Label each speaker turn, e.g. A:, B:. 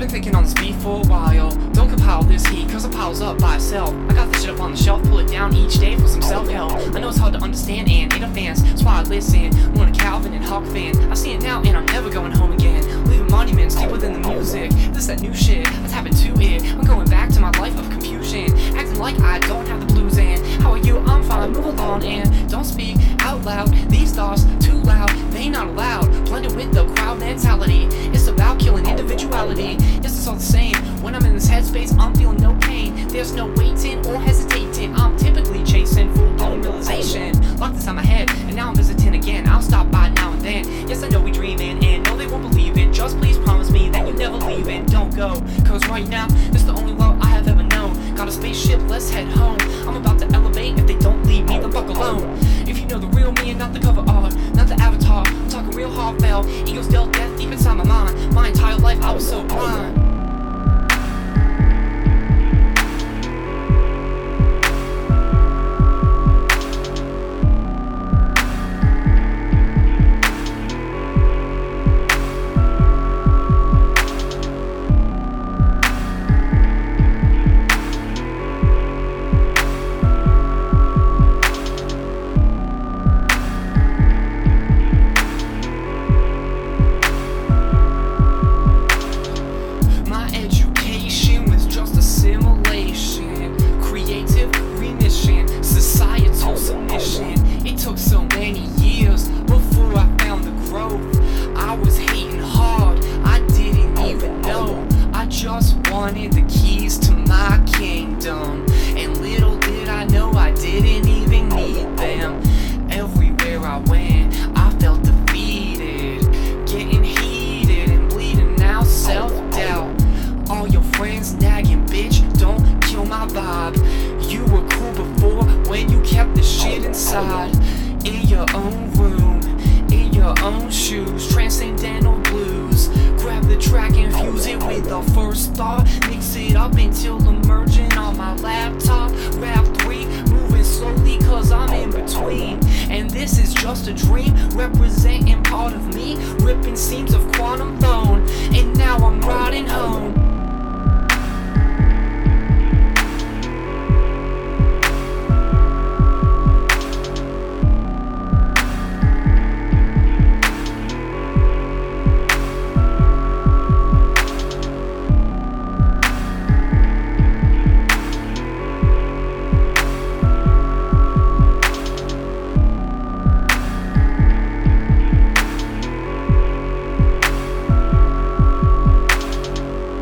A: been thinking on this beat for a while. Don't compile this heat, cause it piles up by itself. I got this shit up on the shelf, pull it down each day for some self-help. I know it's hard to understand and ain't a fans, that's why I listen. I'm a Calvin and Huck fan. I see it now and I'm never going home again. Leaving monuments deep within the music. This that new shit, that's happened to it. I'm going back to my life of confusion, acting like I don't have the blues. And how are you? I'm fine, move along and don't speak out loud. These thoughts too loud, they not allowed. Blended with the crowd mentality. It's about killing individuality. Yes, it's all the same. When I'm in this headspace, I'm feeling no pain. There's no waiting or hesitating. I'm typically chasing full-blown realization. Locked inside my head, and now I'm visiting again. I'll stop by now and then. Yes, I know we dreaming, and no, they won't believe it. Just please promise me that you never leave and don't go. Cause right now, this is the only love I have ever known. Got a spaceship, let's head home. I'm about to elevate. If they don't leave me, then fuck alone. If you know the real me and not the cover art, not the avatar, I'm talking real heartfelt. Egos dealt death deep inside my mind. My entire life I was so blind. Wanted the keys to my kingdom, and little did I know I didn't even need them. Everywhere I went, I felt defeated, getting heated and bleeding out, self-doubt. All your friends nagging, bitch, don't kill my vibe. You were cool before when you kept the shit inside. In your own room, in your own shoes, transcendental blues. Grab the track and fuse it with the first thought. Mix it up until emerging on my laptop. Rap 3, moving slowly cause I'm in between. And this is just a dream, representing part of me. Ripping seams of quantum bone. And now I'm